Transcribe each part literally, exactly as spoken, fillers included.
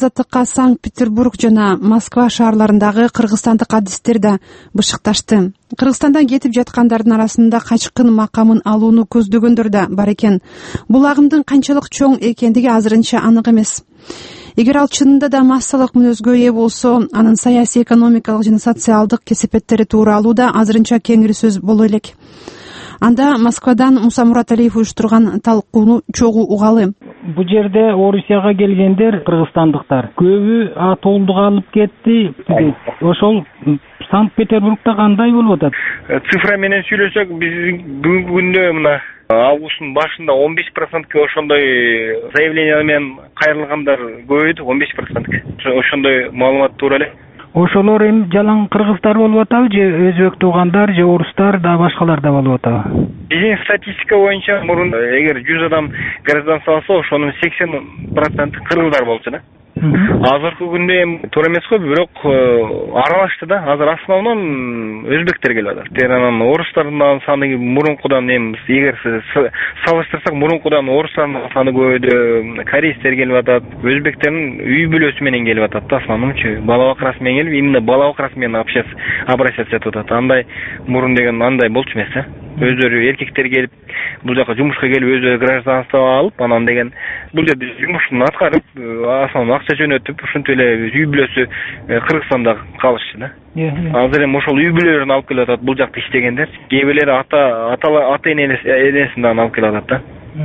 азаттыкка Санкт-Петербург жана Москва шаарларындагы кыргызстандык адистер да бышыкташты. Кыргызстандан кетип жаткандардын арасында качкын макамын алууну көздөгөндөр да бар экен. Бул агымдын канчалык чоң экендиги азырынча анык эмес. Эгер ал чынында да массалык мүнөзгө ээ болсо, анын саясий, экономикалык жана социалдык кесепеттери тууралуу да азырынча кеңири сөз боло элек. Анда Москвадан Муса Мураталиев уюштурган талкууну чогуу угалы. Бул жерде Орусияга келгендер кыргызстандыктар көбү атолдук алып кетти. Ошол Санкт-Петербургда кандай болуп атат? Цифра менен сүйлөсөк, биз бүгүнкү күндө мына августтун башында он беш процентке ошондой заявление менен кайрылгандар көбөйдү, он беш процентке. Ошондой маалымат туура эле. Ошолор эми жалаң кыргыздар болуп атабы, же өзбек туугандар, же орустар да башкалар да болуп атабы? Биздин статистика боюнча мурун эгер жүз адам гражданство алса, ошонун сексен проценти кыргыздар болчу да. Азыркы күндө эми туура эмес го, бирок аралашты да. Азыр основном өзбектер келип атат. Анан орустардын саны мурункудан эми эгер салыштырсак, мурункудан орустардын саны көбөйдү, корейстер келип атат, өзбектердин үй бүлөсү менен келип атат да, основномчу бала бакырасы менен келип, именно бала бакырасы менен общаться, обращаться этип атат. Андай мурун деген андай болчу эмес да. Өздөрү эркектер келип, бул жака жумушка келип, өздөрү гражданство алып, анан деген бул жерде жумушун аткарып, основной акча жөнөтүп, ушинтип эле үй бүлөсү Кыргызстанда калышчу да. Азыр эми ошол үй бүлөлөрүн алып келип атат, бул жакта иштегендер. Кээ бирлери ата ата энесин дагы алып келип атат да.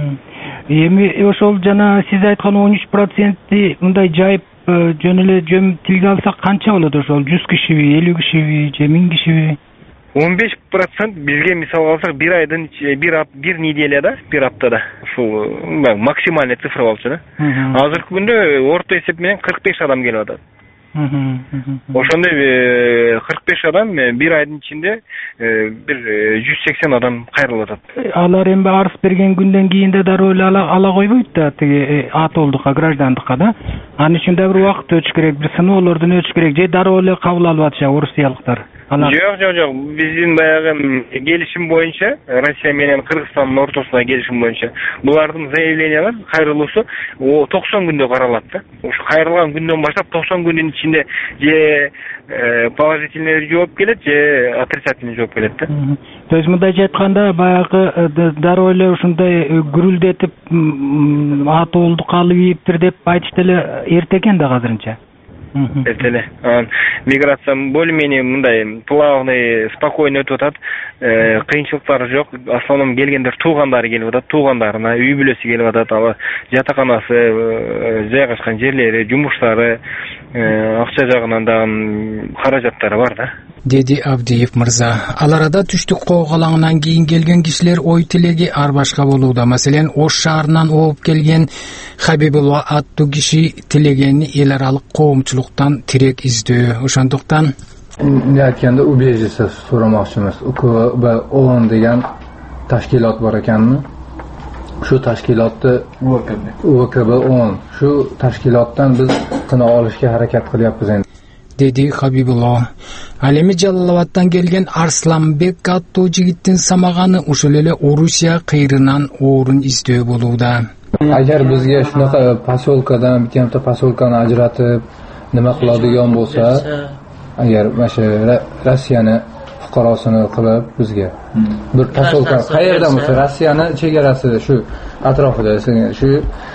Эми ошол жана сиз айткан он үч проценти мындай жайып жөн эле жөн тилге алсак канча болот ошол? жүз кишиби, элүү кишиби, же миң кишиби? он беш процент бизге мисал алсак бир айдын бир бир неделяда, бир аптада ушул максимальный цифра болчу да. Азыркы күндө орто эсеп менен кырк беш адам келип атат. Ошондой кырк беш адам бир айдын ичинде бир жүз сексен адам кайрылып атат. Алар эми арыз берген күндөн кийин да дароо эле ала койбойт да, тиги атолдукка, граждандыкка да. Анын үчүн да бир убакыт өтүш керек, бир сыноолордон өтүш керек, же дароо эле кабыл алып атышат орусиялыктар. Жок, жок, жок. Биздин баягы келишим боюнча, Россия менен Кыргызстандын ортосундагы келишим боюнча, булардын заявлениялар кайрылуусу токсон күндө каралат да. Ушу кайрылган күндөн баштап токсон күндүн ичинде же положительный жооп келет, же отрицательный жооп келет да. То есть мындайча айтканда, баягы дароо эле ушундай гүрүлдетип атуулдук алып ийиптир деп айтышты эле эрте экен да азырынча. Эртеле. Миграция более-менее мындай плавный, спокойно өтүп атат. Кыйынчылыктар жок. Основном келгендер туугандары келип атат, туугандарына, үй бүлөсү келип атат, ал жатаканасы, жайгашкан жерлери, жумуштары, акча жагынан дагы каражаттары бар да. Деди Абдиев мырза. Ал арада түштүк коогалаңынан кийин келген кишилер ой тилеги ар башка болууда. Маселен, Ош шаарынан ооп келген Хабибулла аттуу киши тилегени эл аралык коомчулуктан тирек издөө. Ошондуктан эмне айтканда убежище сурамакчымыз. У К Б он деген ташкилот бар экенми? Şu tashkilotni U K B on şu tashkilotdan biz qina olishga harakat qilyapmiz endi. Dedi Habibullo. Ал эми Жалалабадтан келген Арсланбек аттуу жигиттин самаганы ушул эле Орусия кыйрынан орун издөө болууда. Agar bizga shunaqa posolkadan bitta posolkani ajratib nima qiladigan bo'lsa, agar mana Rossiyani fuqarosini qilib bizga bir posolka qayerda bo'lsa Rossiyani chegarasi shu atrofida shu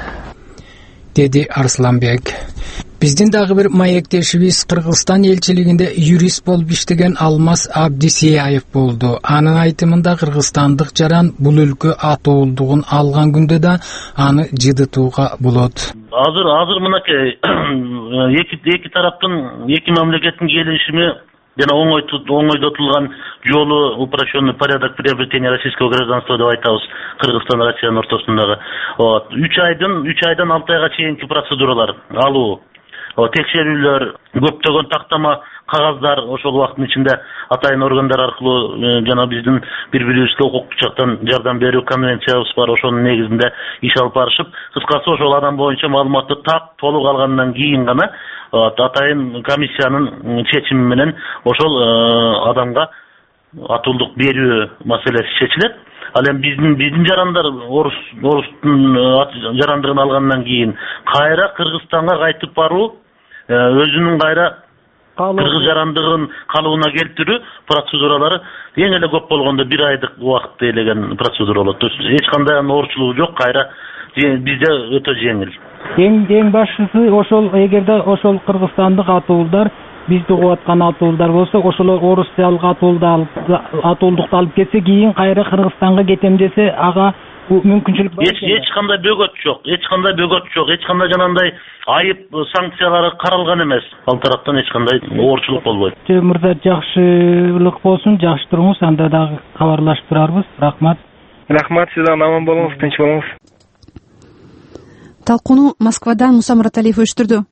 dedi Арсланбек. Биздин дагы бир маектешибиз Кыргызстан элчилигинде юрист болуп иштеген Алмаз Абдисияев болду. Анын айтымында кыргызстандык жаран бул өлкө атоолдугун алган күндө да аны жыдытууга болот. Азыр азыр мынакей эки эки тараптын, эки мамлекеттин келишими жана оңойдотулган жолу упрощенный порядок приобретения российского гражданства деп айтабыз Кыргызстан Россиянын ортосундагы. Вот үч айдан үч айдан алты айга чейинки процедуралар алуу. Текшерүүлөр, көптөгөн тактама кагаздар ошол убакыттын ичинде атайын органдар аркылуу жана биздин бири-бирибизге укуктук жактан жардам берүү конвенциябыз бар, ошонун негизинде иш алып барышып, кыскасы ошол адам боюнча маалыматты так толук алгандан кийин гана атайын комиссиянын чечими менен ошол адамга атуулдук берүү маселеси чечилет. Ал эми биздин биздин жарандар орус орустун жарандыгын алгандан кийин кайра Кыргызстанга кайтып баруу, өзүнүн кайра кыргыз жарандыгын калыбына келтирүү процедуралары эң эле көп болгондо бир айдык убакытты элеген процедура болот. То есть эч кандай оорчулугу жок, кайра бизде өтө жеңил. Эң эң башкысы ошол эгерде ошол кыргызстандык атуулдар бизди угуп аткан атуулдар болсо, ошолор орусчалык атуулда атуулдукту алып кетсе, кийин кайра Кыргызстанга кетем десе, ага мүмкүнчүлүк бар. Эч эч кандай бөгөт жок, эч кандай бөгөт жок, эч кандай жанагындай айып санкциялары каралган эмес. Ал тараптан эч кандай оорчулук болбойт. Мырза, жакшылык болсун, жакшы туруңуз, анда дагы кабарлашып турарбыз. Рахмат. Рахмат, сиз дагы аман болуңуз, тынч болуңуз. Талкууну Москвадан Муса Мураталиев уюштурду.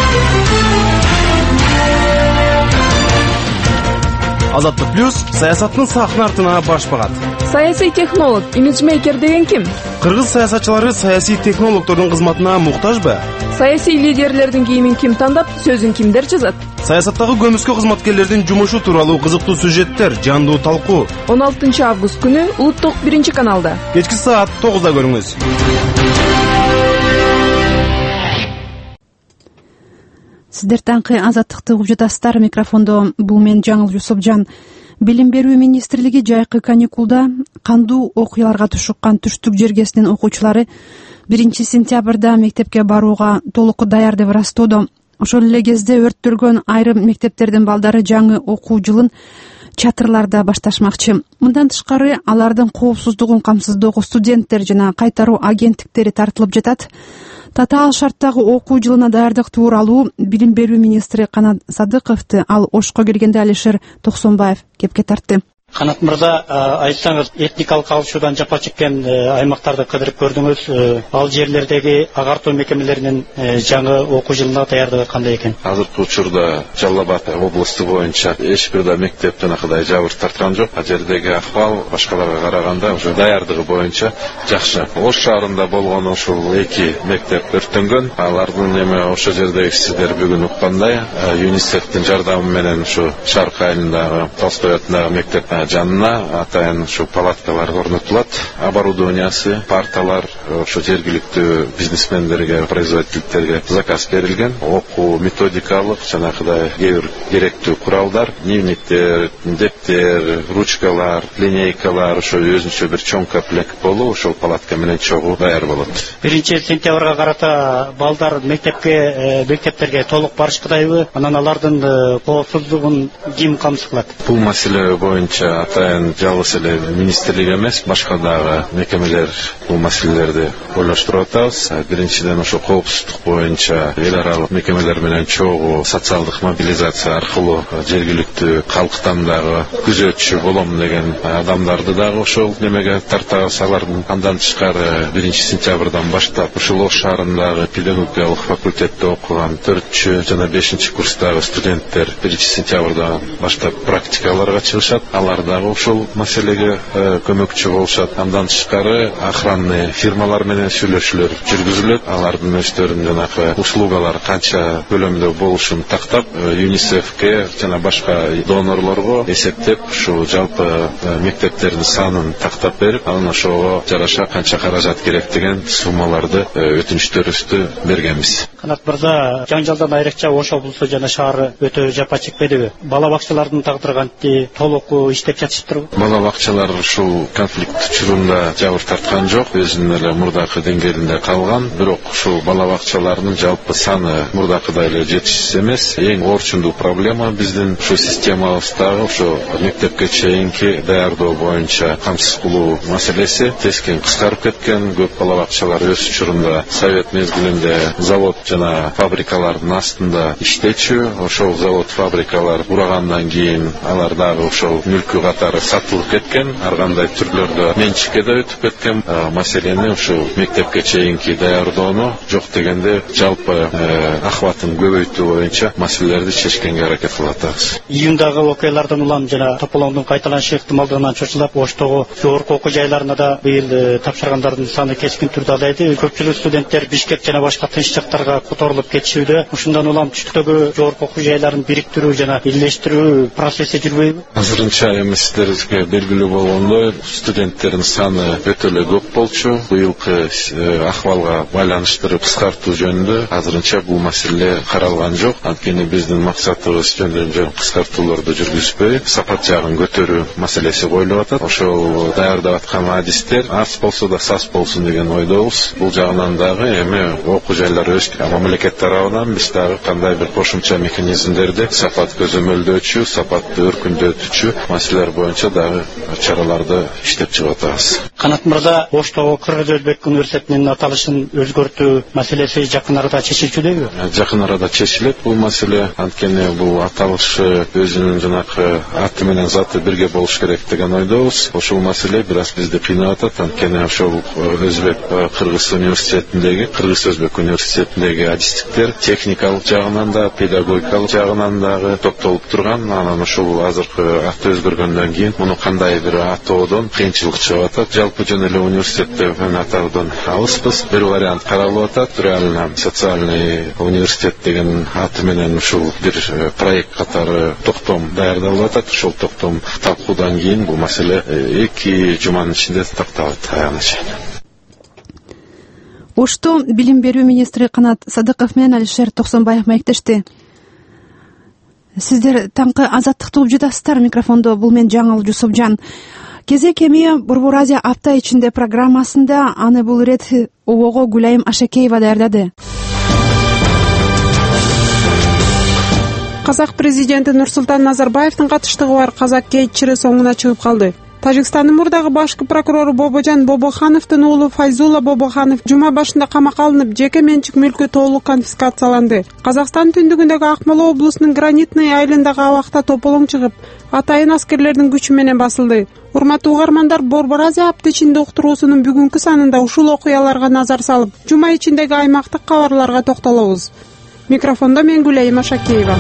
Азаттык плюс саясаттын сахна артына баш багат. Саясий технолог, имиджмейкер деген ким? Кыргыз саясатчылары саясий технологдордун кызматына муктажбы? Саясий лидерлердин кийимин ким тандап, сөзүн кимдер жазат? Саясаттагы көмүскө кызматкерлердин жумушу тууралуу кызыктуу сюжеттер, жандуу талкуу. он алтынчы август күнү Улуттук биринчи каналда. Кечки саат тогузда көрүңүз. Сиздер таңкы азаттыкты угуп жатасыздар. Микрофондо бул мен Жаңыл Жусупжан. Билим берүү министрлиги жайкы каникулда кандуу окуяларга тушуккан түштүк жергесинин окуучулары биринчи сентябрда мектепке барууга толук даяр деп ырастоодо. Ошол эле кезде өрттөлгөн айрым мектептердин балдары жаңы окуу жылын чатырларда башташмакчы. Мындан тышкары алардын коопсуздугун камсыздоого студенттер жана кайтаруу агенттиктери тартылып жатат. Татаал шарттагы окуу жылына даярдык тууралуу билим берүү министри Канат Садыковду ал Ошко келгенде Алишер Токсонбаев кепке тартты. Канат мырза, айтсаңыз, этникалык алышуудан жапа чеккен аймактарды кыдырып көрдүңүз. Ал жерлердеги агартуу мекемелеринин жаңы окуу жылына даярдыгы кандай экен? Азыркы учурда Жалал Абад областы боюнча эч бир да мектеп жанакыдай жабыр тарткан жок. А жердеги акыбал башкаларга караганда уже даярдыгы боюнча жакшы. Ош шаарында болгон ушул эки мектеп өрттөнгөн. Алардын эми ошол жердеги сиздер бүгүн уккандай ЮНИСЕФтин жардамы менен ушу Шарк айылындагы Толстой атындагы мектеп жанына атайын ушу палаткалар орнотулат, оборудованиясы, парталар ошо жергиликтүү бизнесмендерге, производительдерге заказ берилген. Окуу методикалык жанагыдай кээ бир керектүү куралдар, дневниктер, дептер, ручкалар, линейкалар, ошо өзүнчө бир чоң комплект болуп, ошол палатка менен чогуу даяр болот. биринчи сентябрга карата балдар мектепке, мектептерге толук барышкыдайбы? Анан алардын коопсуздугун ким камсыз кылат? Бул маселе боюнча атайын жалгыз эле министрлик эмес, башка дагы мекемелер бул маселелерди ойлоштуруп атабыз. Биринчиден ошо коопсуздук боюнча эл аралык мекемелер менен чогуу социалдык мобилизация аркылуу жергиликтүү калктан дагы күзөтчү болом деген адамдарды дагы ошол немеге тартабыз. Алардын андан тышкары биринчи сентябрдан баштап ушул Ош шаарындагы педагогикалык факультетте окуган төртүнчү жана бешинчи курстагы студенттер биринчи сентябрдан баштап практикаларга чыгышат. Алар дагы ушул маселеге көмөкчү болушат. Андан тышкары охранный фирмалар менен сүйлөшүүлөр жүргүзүлөт. Алардын өздөрүнүн жанагы услугалар канча көлөмдө болушун тактап, ЮНИСЕФке жана башка донорлорго эсептеп, ушу жалпы мектептердин санын тактап берип, анан ошого жараша канча каражат керек деген суммаларды өтүнүчтөрүбүздү бергенбиз. Канат мырза, жаңжалдан айрыкча Ош облусу жана шаары өтө жапа чекпедиби? Бала бакчалардын тагдыры кантип, толук иштеп жатыштырбы? Бала бакчалар ушул конфликт учурунда жабыр тарткан жок, өзүнүн эле мурдакы деңгээлинде калган. Бирок ушул бала бакчалардын жалпы саны мурдакыдай эле жетишсиз эмес. Эң орчундуу проблема биздин ушу системабыздагы ушу мектепке чейинки даярдоо боюнча камсыз кылуу маселеси тескен кыскарып кеткен. Көп бала бакчалар өз учурунда совет мезгилинде завод жана фабрикалардын астында иштечү. Ошол завод фабрикалар бурагандан кийин алар дагы ошол мүлкү катары сатылып кеткен, ар кандай түрлөрдө менчикке да өтүп кеткен. Маселени ушу мектепке чейинки даярдоону жок дегенде жалпы ахватын көбөйтүү боюнча маселелерди чечкенге аракет кылып атабыз. Июндагы окуялардан улам жана тополоңдун кайталанышы ыктымалдыгынан чочулап, Оштогу жогорку окуу жайларына да быйыл тапшыргандардын саны кескин түрдө азайды. Көпчүлүк студенттер Бишкек жана башка тынч жактарга которулуп кетишүүдө. Ушундан улам түштүктөгү жогорку окуу жайларын бириктирүү жана бирлештирүү процесси жүрбөйбү? Азырынча эместерге белгилүү болгондой студенттердин саны өтө эле көп болчу. Быйылкы акыбалга байланыштырып кыскартуу жөнүндө азырынча бул маселе каралган жок. Анткени биздин максатыбыз жөн-жөн кыскартууларды жүргүзбөй, сапат жагын көтөрүү маселеси коюлуп атат. Ошол даярдап аткан адистер аз болсо да сас болсун деген ойдобуз. Бул жагынан дагы эми окуу жайлар өз мамлекет тарабынан биз дагы кандай бир кошумча механизмдерди сапат көзөмөлдөөчү, сапаттуу өркүндөтүүчү маселелер боюнча дагы чараларды иштеп чыгып атабыз. Канат мырза, Оштогу Кыргыз-Өзбек университетинин аталышын өзгөртүү маселеси жакын арада чечилчүдеби? Жакын арада чечилет бул маселе. Анткени бул аталышы өзүнүн жанакы аты менен заты бирге болуш керек деген ойдобуз. Ошол маселе бир аз бизди кыйнап атат. Анткени ошол Өзбек Кыргыз университетиндеги, Кыргыз-Өзбек университетиндеги адистиктер техникалык жагынан да, педагогикалык жагынан дагы топтолуп турган. Анан ошол азыркы аты өзгөргөндөн кийин муну кандай бир атоодон кыйынчылык чыгып атат. Жалпы жөн эле университетте атаудан алыспыз. Бир вариант каралып атат. Реально социальный университет деген аты менен ушул бир проект катары токтом даярдалып атат. Ошол токтом талкуудан кийин бул маселе эки жуманын ичинде такталат аягына чейин. Ошто билим берүү министри Канат Садыков менен Алишер Токсонбаев маектешти. Сиздер таңкы азаттыкты угуп жатасыздар. Микрофондо бул мен Жаңыл Жусупжан. Кезек эми Борбор Азия апта ичинде программасында аны бул ирет обого Гүлайым Ашекеева даярдады. Казак президенти Нурсултан Назарбаевдин катыштыгы бар Казак Гейт чыры соңуна чыгып калды. Тажикстандын мурдагы башкы прокурору Бобожан Бобохановдун уулу Файзула Бобоханов жума башында камакка алынып, жеке менчик мүлкү толук конфискацияланды. Казакстан түндүгүндөгү Акмола облусунун Гранитный айылындагы абакта тополоң чыгып, атайын аскерлердин күчү менен басылды. Урматтуу угармандар, Борбор Азия апта ичинде уктуруусунун бүгүнкү санында ушул окуяларга назар салып, жума ичиндеги аймактык кабарларга токтолобуз. Микрофондо мен Гүлайым Ашекеева.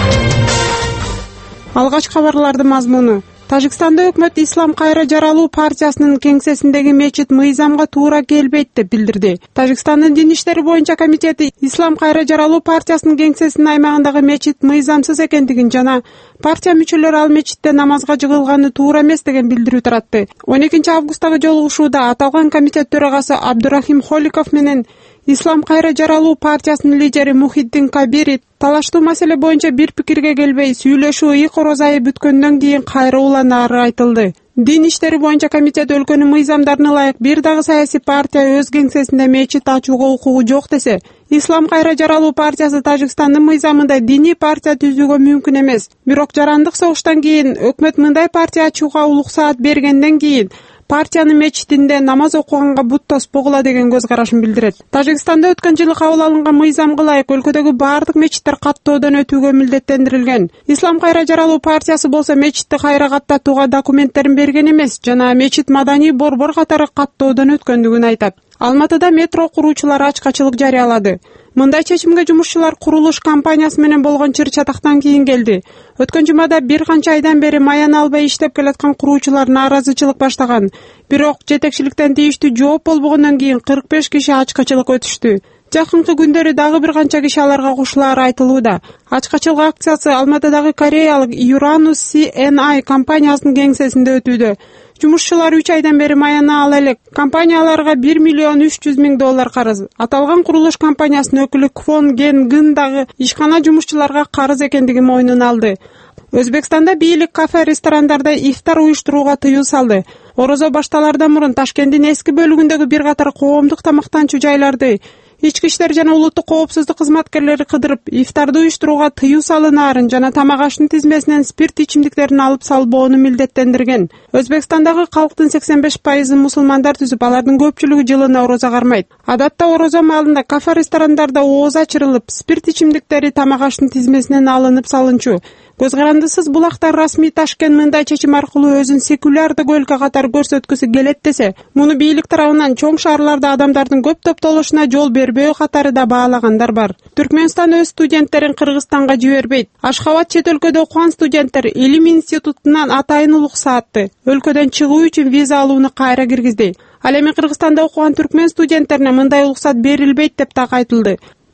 Алгач кабарлардын мазмуну. Тажикстанда өкмөт Ислам кайра жаралуу партиясынын кеңсесиндеги мечит мыйзамга туура келбейт деп билдирди. Тажикстандын дин иштери боюнча комитети Ислам кайра жаралуу партиясынын кеңсесинин аймагындагы мечит мыйзамсыз экендигин жана партия мүчөлөрү ал мечитте намазга жыгылганы туура эмес деген билдирүү таратты. он экинчи августтагы жолугушууда аталган комитет төрагасы Абдурахим Холиков менен Ислам кайра жаралуу партиясынын лидери Мухиддин Кабири талаштуу маселе боюнча бир пикирге келбей, сүйлөшүү ий короз айы бүткөндөн кийин кайра уланаары айтылды. Дин иштери боюнча комитет өлкөнүн мыйзамдарына ылайык бир дагы саясий партия өз кеңсесинде мечит ачууга укугу жок десе, Ислам кайра жаралуу партиясы Тажикстандын мыйзамында диний партия түзүүгө мүмкүн эмес. Бирок жарандык согуштан кийин өкмөт мындай партия ачууга улуксаат бергенден кийин партиянын мечитинде намаз окуганга бут тоспогула деген көз карашын билдирет. Тажикстанда өткөн жылы кабыл алынган мыйзамга ылайык өлкөдөгү баардык мечиттер каттоодон өтүүгө милдеттендирилген. Ислам кайра жаралуу партиясы болсо мечитти кайра каттатууга документтерин берген эмес жана мечит маданий борбор катары каттоодон өткөндүгүн айтат. Алматыда метро куруучулар ачкачылык жарыялады. Мындай чечимге жумушчулар курулуш компаниясы менен болгон чыр-чатактан кийин келди. Өткөн жумада бир канча айдан бери маян албай иштеп келаткан куруучулар нааразычылык баштаган. Бирок жетекчиликтен тийиштүү жооп болбогондон кийин кырк беш киши ачкачылык өтүштү. Жакынкы күндөрү дагы бир канча киши аларга кошулаары айтылууда. Ачкачылык акциясы Алматыдагы кореялык Uranus си эн ай компаниясынын кеңсесинде өтүүдө. Жумушчулар үч айдан бери маяны ала элек. Компанияларга бир миллион үч жүз миң доллар карыз. Аталган курулуш компаниясынын өкүлү Квон Ген Гын дагы ишкана жумушчуларга карыз экендигин мойнуна алды. Өзбекстанда бийлик кафе ресторандарда ифтар уюштурууга тыюу салды. Орозо башталардан мурун Ташкенттин эски бөлүгүндөгү бир катар коомдук тамактанчу жайларды Ички иштер жана улуттук коопсуздук кызматкерлери кыдырып, ифтарды уюштурууга тыюу салынаарын жана тамак аштын тизмесинен спирт ичимдиктерин алып салбоону милдеттендирген. Өзбекстандагы калктын сексен беш пайызы мусулмандар түзүп, алардын көпчүлүгү жылына орозо кармайт. Адатта орозо маалында кафе-ресторандарда ооз ачырылып, спирт ичимдиктери тамак аштын тизмесинен алынып салынчу. Көз карандысыз булактар расмий Ташкент мындай чечим аркылуу өзүн секулярдык өлкө катары көрсөткүсү келет десе, муну бийлик тарабынан чоң шаарларда адамдардын көп топтолушуна жол бербөө катары да баалагандар бар. Түркмөнстан өз студенттерин Кыргызстанга жибербейт. Ашхабад чет өлкөдө окуган студенттер Илим институтунан атайын улуксаатты. Өлкөдөн чыгуу үчүн виза алууну кайра киргизди. Ал эми Кыргызстанда окуган түркмөн студенттерине мындай улуксат берилбейт деп так айтылды.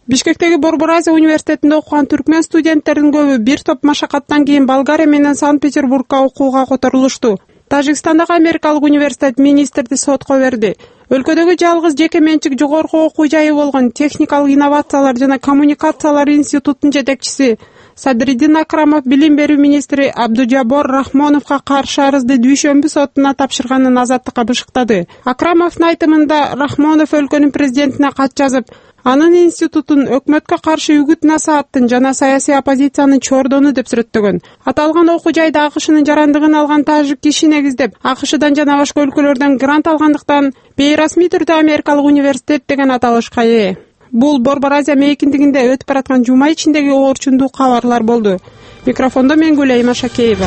Бишкектеги Борбор Азия университетинде окуган түркмен студенттердин көбү бир топ машакаттан кийин Болгария менен Санкт-Петербургга окууга которулушту. Тажикстандагы америкалык университет министрди сотко берди. Өлкөдөгү жалгыз жеке менчик жогорку окуу жайы болгон Техникалык инновациялар жана коммуникациялар институтунун жетекчиси Садриддин Акрамов билим берүү министри Абдужабор Рахмоновго каршы арызды дүйшөмбү сотуна тапшырганын Азаттыкка бышыктады. Акрамовдун айтымында Рахмонов өлкөнүн президентине кат жазып, анын институтун өкмөткө каршы үгүт насааттын жана саясий оппозициянын чордону деп сүрөттөгөн. Аталган окуу жайда АКШнын жарандыгын алган тажик киши негиздеп, АКШдан жана башка өлкөлөрдөн грант алгандыктан бейрасмий түрдө америкалык университет деген аталышка ээ. Бул Борбор Азия мейкиндигинде өтүп бараткан жума ичиндеги оорчундуу кабарлар болду. Микрофондо мен Гүлайма Шакеева.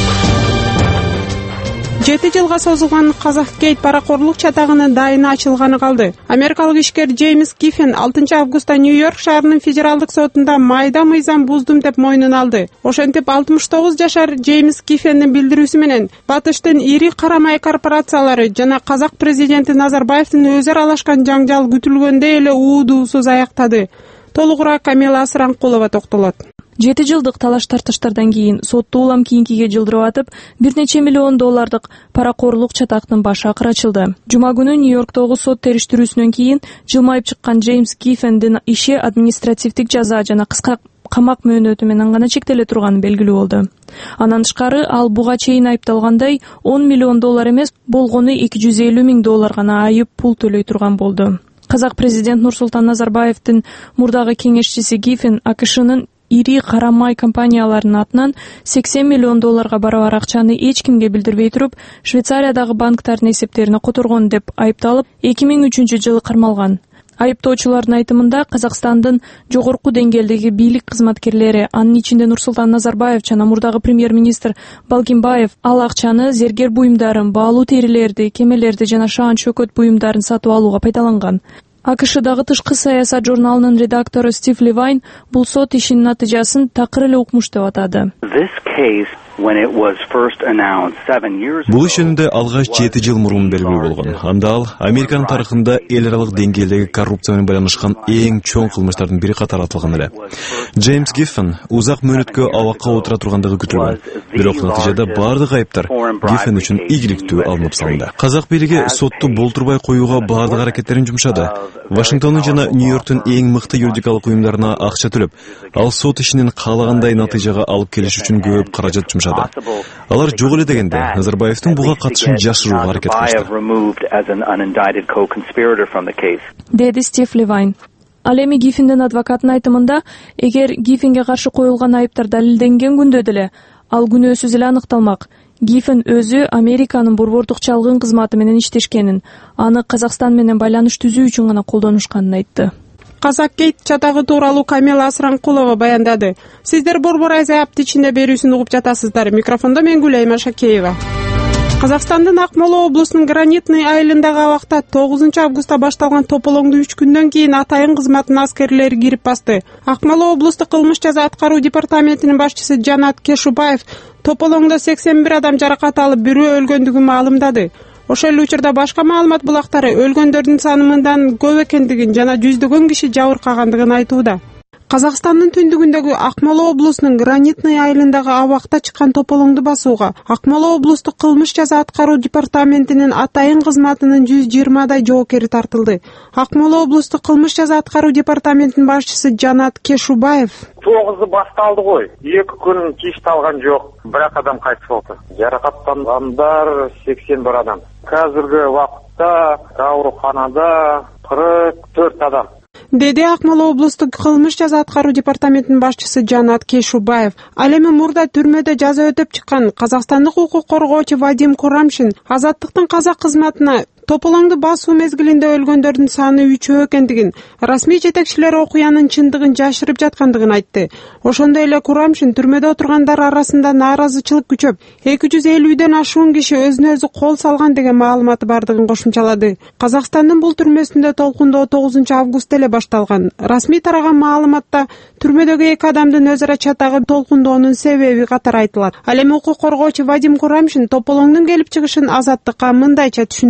Жети жылга созулган Казахгейт паракорлук чатагынын дайыны ачылганы калды. Америкалык ишкер Джеймс Гиффин алтынчы августта Нью-Йорк шаарынын федералдык сотунда майда мыйзам буздум деп мойнуна алды. Ошентип алтымыш тогуз жашар Джеймс Гиффиндин билдирүүсү менен Батыштын ири карамай корпорациялары жана казак президенти Назарбаевдин өзү аралашкан жаңжал күтүлгөндөй эле уудуусуз аяктады. Толугураак Камила Асранкулова токтолот. Жети жылдык талаш-тартыштардан кийин сотто улам кийинкиге жылдырып атып, бир нече миллион доллардык паракорлук чатактын башы акыр ачылды. Жума күнү Нью-Йорктогу сот териштирүүсүнөн кийин жылмайып чыккан Джеймс Гиффиндин иши административдик жаза жана кыска камак мөөнөтү менен гана чектеле турганы белгилүү болду. Андан тышкары ал буга чейин айыпталгандай он миллион доллар эмес, болгону эки жүз элүү миң доллар гана айып пул төлөй турган болду. Казак президент Нурсултан Назарбаевдин мурдагы кеңешчиси Гиффин АКШнын ири карамай компанияларынын атынан сексен миллион долларга барабар акчаны эч кимге билдирбей туруп, Швейцариядагы банктардын эсептерине которгон деп айыпталып, эки миң үчүнчү жылы кармалган. Айыптоочулардын айтымында Казакстандын жогорку деңгээлдеги бийлик кызматкерлери, анын ичинде Нурсултан Назарбаев жана мурдагы премьер-министр Балкимбаев ал акчаны зергер буюмдарын, баалуу терилерди, кемелерди жана шаан чөкөт буюмдарын сатып алууга пайдаланган. АКШдагы тышкы саясат журналынын редактору Стив Левайн бул сот ишинин натыйжасын такыр эле укмуш деп атады. Бул иш жөнүндө алгач жети жыл мурун белгилүү болгон. Анда ал Американын тарыхында эл аралык деңгээлдеги коррупция менен байланышкан эң чоң кылмыштардын бири катары аталган эле. Джеймс Гиффин узак мөөнөткө абакка отура тургандыгы күтүлгөн. Бирок натыйжада бардык айыптар Гиффин үчүн ийгиликтүү алынып салынды. Казак бийлиги сотту болтурбай коюуга бардык аракеттерин жумшады. Вашингтондун жана Нью-Йорктун эң мыкты юридикалык уюмдарына акча төлөп, ал сот ишинин каалагандай натыйжага алып келиш үчүн көп каражат жумшады. Алар жок эле дегенде Назарбаевдин буга катышын жашырууга аракет кылышты. Деди Стив Левайн. Ал эми Гиффиндин адвокатынын айтымында, эгер Гиффинге каршы коюлган айыптар далилденген күндө деле ал күнөөсүз эле аныкталмак. Гиффин өзү Американын борбордук чалгын кызматы менен иштешкенин, аны Казакстан менен байланыш түзүү үчүн гана колдонушканын айтты. Казакгейт чатагы тууралуу Камила Асранкулова баяндады. Сиздер Борбор Азия апты ичинде берүүсүн угуп жатасыздар. Микрофондо мен Гүлайма Шакеева. Казакстандын Акмола облусунун Гранитный айылындагы абакта тогузунчу августта башталган тополоңду үч күндөн кийин атайын кызматтын аскерлери кирип басты. Акмола облустук кылмыш жаза аткаруу департаментинин башчысы Жанат Кешубаев тополоңдо сексен бир адам жаракат алып, бирөө өлгөндүгүн маалымдады. Ошол эле учурда башка маалымат булактары өлгөндөрдүн саны мындан көп экендигин жана жүздөгөн киши жабыркагандыгын айтууда. Казакстандын түндүгүндөгү Акмола облусунун Гранитный айылындагы абакта чыккан тополоңду басууга Акмола облустук кылмыш жаза аткаруу департаментинин атайын кызматынын жүз жыйырмадай жоокери тартылды. Акмола облустук кылмыш жаза аткаруу департаментинин башчысы Жанат Кешубаев: тогузу башталды ғой. эки күн кишталган жок. Бирок адам кайтып болду. Жаракаттангандар сексен бир адам. Қазіргі вакытта ауруханада кырк төрт адам. Деди Акмола облустук кылмыш жаза аткаруу департаментинин башчысы Жанат Кешубаев. Ал эми мурда түрмөдө жаза өтөп чыккан казакстандык укук коргоочу Вадим Курамшин Азаттыктын казак кызматына тополоңду басуу мезгилинде өлгөндөрдүн саны үчөө экендигин, расмий жетекчилер окуянын чындыгын жашырып жаткандыгын айтты. Ошондой эле Курамшин түрмөдө отургандар арасында нааразычылык күчөп, эки жүз элүүдөн ашуун киши өзүнө өзү кол салган деген маалыматы бардыгын кошумчалады. Казакстандын бул түрмөсүндө толкундоо тогузунчу августта эле башталган. Расмий тараган маалыматта түрмөдөгү эки адамдын өзара чатагы толкундоонун себеби катары айтылат. Ал эми укук коргоочу Вадим Курамшин тополоңдун келип чыгышын Азаттыкка мындайча түшүндүрөт.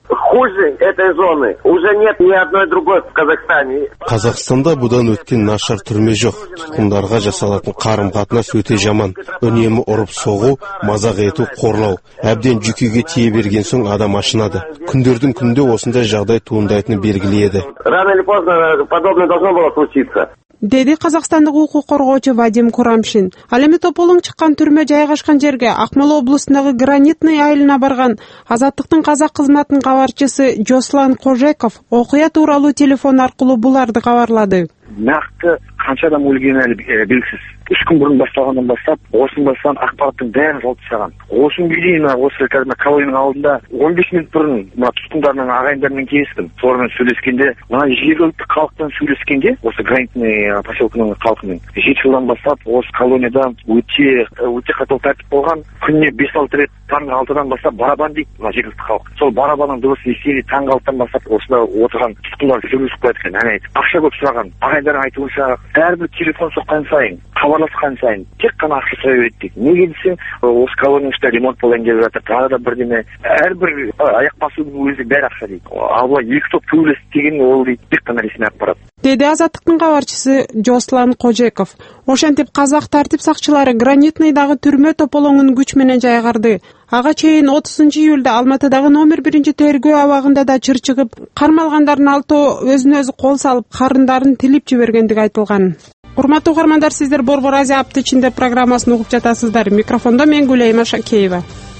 Хуже этой зоны уже нет ни одной другой в Казахстане. Қазақстанда бұдан өткен нашар түрме жоқ. Тұтқындарға жасалатын қарым-қатынас өте жаман. Үнемі ұрып соғу, мазақ ету, қорлау. Әбден жүйкеге тие берген соң адам ашынады. Күндердің күнде осындай жағдай туындайтыны белгілі еді. Рано или поздно подобное должно было случиться. Деди казакстандык укук коргоочу Вадим Курамшин. Ал эми тополоң чыккан түрмө жайгашкан жерге Акмола облусундагы Гранитный айылына барган Азаттыктын казак кызматынын кабарчысы Жослан Кожеков окуя тууралуу телефон аркылуу буларды кабарлады. Накты канча адам өлгөнү эле белгисиз. үч күн мурун башталгандан баштап, осун баштан акпараттын баарын алып тастаган. Осун бирин осы казна колонияның алдында он беш мүнөт мурун мына туткундарынын агайындар менен кездештим. Сора менен сүйлөшкөндө, мына жергиликтүү калктан сүйлөшкөндө, осы Гранитный поселкунун калкынын жети жылдан баштап осы колонияда өтө өтө катуу тартип болгон. Күнүнө беш алты рет таңғы алтыдан баштап барабан дейт мына жергиликтүү калк. Сол барабанын дыбысы естип таңғы алтыдан баштап осында отурган туткундар сүйлөшүп коет экен. Аны акча көп сураган. Агайдардын айтуунча, ар бир телефон соккан сайын, хабарлашкан сайын тек гана акча сурай берет дейт. Неге десең, осы колонияның ичинде ремонт болгон келип жатыр. Тағы да бирдеме, ар бир аяк басуудун өзү баары акча дейт. Ал буга эки топ төбөлөсүп деген ол дейт, тек гана ресми акпарат. Деди Азаттыктын кабарчысы Жослан Кожеков. Ошентип казак тартип сакчылары Гранитныйдагы түрмө тополоңун күч менен жайгарды. Ага чейин отузунчу июлда Алматыдагы номер биринчи тергөө абагында да чыр чыгып, кармалгандардын алтоо өзүнө өзү кол салып, карындарын тилип жибергендиги айтылган. Урматтуу угармандар, сиздер Борбор Азия апты ичинде программасын угуп жатасыздар. Микрофондо мен Гулейма Шакеева.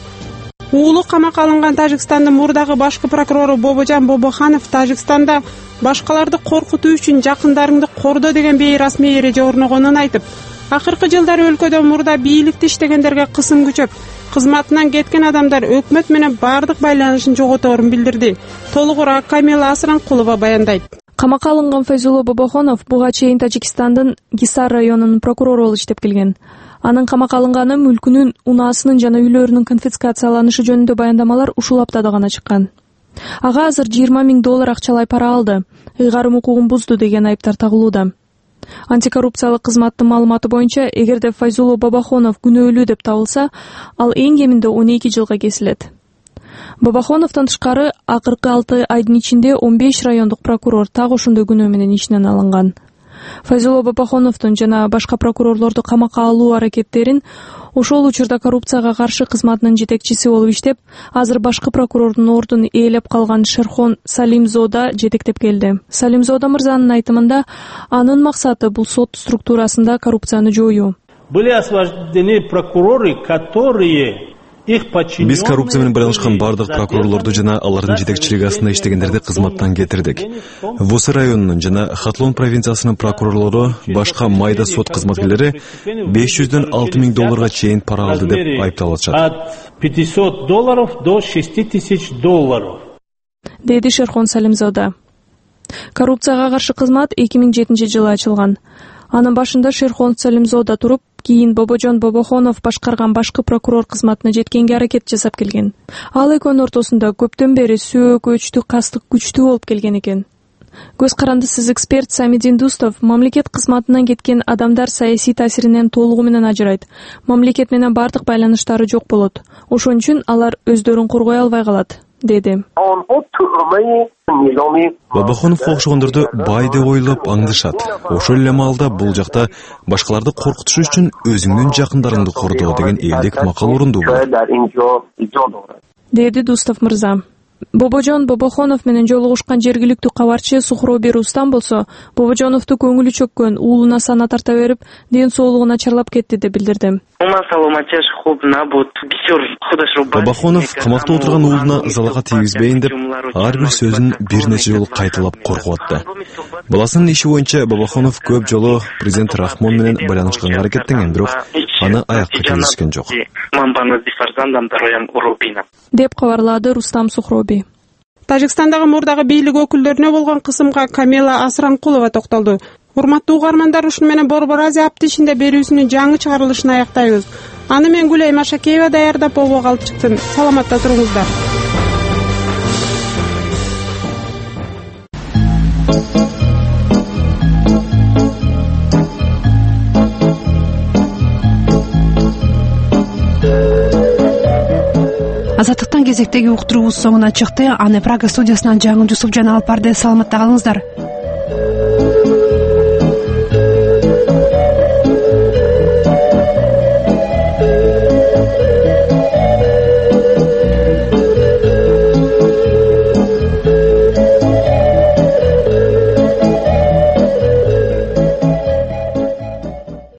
Уулу камакка алынган Тажикстандын мурдагы башкы прокурору Бобожан Бобоханов Тажикстанда башкаларды коркутуу үчүн жакындарыңды кордо деген бейрасмий эреже орногонун айтып, акыркы жылдары өлкөдө мурда бийликте иштегендерге кысым күчөп, кызматынан кеткен адамдар өкмөт менен бардык байланышын жоготорун билдирди. Толугураак Камила Асранкулова баяндайт. Камакка алынган Файзулло Бобохонов буга чейин Тажикстандын Гисар районунун прокурору болуп иштеп келген. Анын камакка алынганы мүлкүнүн, унаасынын жана үйлөрүнүн конфискацияланышы жөнүндө баяндамалар ушул аптада гана чыккан. Ага азыр жыйырма миң доллар акчалай пара алды, ыйгарым укугун бузду деген айыптар тагылууда. Антикоррупциялык кызматтын маалыматы боюнча, эгерде Файзулло Бобохонов күнөөлүү деп табылса, ал эң кеминде он эки жылга кесилет. Бобохоновдон тышкары акыркы алты айдын ичинде он беш райондук прокурор так ошондой күнөө менен ишинен алынган. Файзулло Бобохоновдун жана башка прокурорлорду камакка алуу аракеттерин ошол учурда коррупцияга каршы кызматынын жетекчиси болуп иштеп, азыр башкы прокурордун ордун ээлеп калган Шерхон Салимзода жетектеп келди. Салимзода мырзанын айтымында, анын максаты бул сот структурасында коррупцияны жоюу. Были освобождены прокуроры, которые Биз коррупция менен байланышкан бардык прокурорлорду жана алардын жетекчилиги астында иштегендерди кызматтан кетирдик. Восы районунун жана Хатлон провинциясынын прокурорлору, башка майда сот кызматкерлери беш жүздөн алты миң долларга чейин пара алды деп айыпталып атышат. От пятисот долларов до шести тысяч долларов. Деди Шерхон Салимзода. Коррупцияга каршы кызмат эки миң жетинчи жылы ачылган. Анын башында Шерхон Салимзода туруп, кийин Бобожон Бобохонов башкарган башкы прокурор кызматына жеткенге аракет жасап келген. Ал экөөнүн ортосунда көптөн бери сөөк, өчтү, кастык күчтүү болуп келген экен. Көз карандысыз эксперт Самидин Дустов мамлекет кызматынан кеткен адамдар саясий таасиринен толугу менен ажырайт. Мамлекет менен бардык байланыштары жок болот. Ошон үчүн алар өздөрүн коргой албай калат, деди. Бобохоновго окшогондорду бай деп ойлоп аңдышат. Ошол эле маалда бул жакта башкаларды коркутуш үчүн өзүңдүн жакындарыңды кордоо деген элдик макал орундуу. Деди Дустов мырза. Бобожон Бобохонов менен жолугушкан жергиликтүү кабарчы Сухроби Рустам болсо, Бобожоновду көңүлү чөккөн, уулуна сана тарта берип, ден соолугу начарлап кетти деп билдирди. Бобохонов камакта отурган уулуна залага тийгизбейин деп, ар бир сөзүн бир нече жолу кайталап коркуп атты. Баласынын иши боюнча Бобохонов көп жолу президент Рахмон менен байланышканга аракеттенген, бирок аны аякка тийгизишкен жок. Деп кабарлады Рустам Сухроби. Тажикстандагы мурдагы бийлик өкүлдөрүнө болгон кысымга Камила Асранкулова токтолду. Урматтуу угармандар, ушуну менен Борбор Азия апты ичинде берүүсүнүн жаңы чыгарылышын аяктайбыз. Аны мен Гулейма Шакеева даярдап обого алып чыктым. Саламатта туруңуздар. Азаттыктан кезектеги уктуруубуз соңуна чыкты. Аны Прага студиясынан Жаңы Жусуп жана Алпарды саламатта калыңыздар.